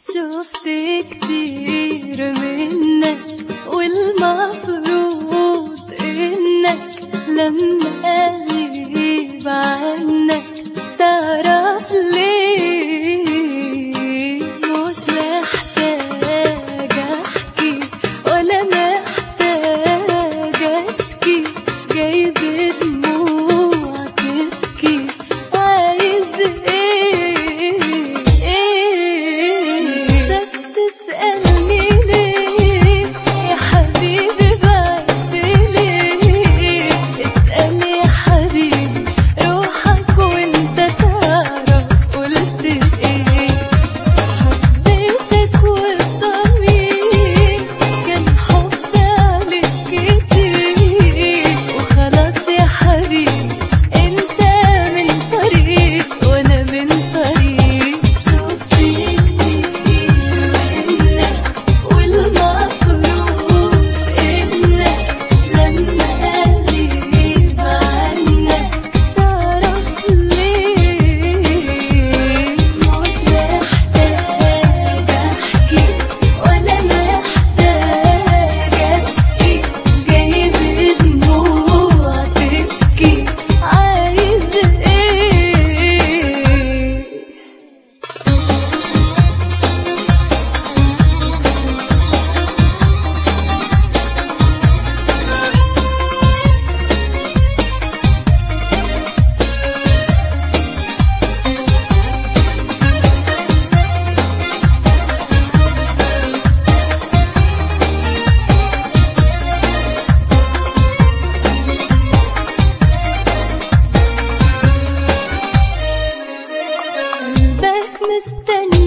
شفت كتير منك والمفروض انك لما اغيب عنك تعرف ليه. مش محتاج احكي ولا محتاج اشكي، جايب دموع تبكي، عايز ايه؟ تسألني ليه يا حبيبي بعد ليه؟ اسأل يا حبيبي روحك وانت تعرف قلت ايه. حبيتك والضمير كان حب عليك كتير، وخلاص يا حبيبي انت من طريق وانا من طريق. شفت كتير منك والمفروض انك لما اغيب عنك تعرف ليه. مش محتاج احكي ولا محتاج اشكي، جايب دموع تبكي، عايز ايه؟ قلبك مستني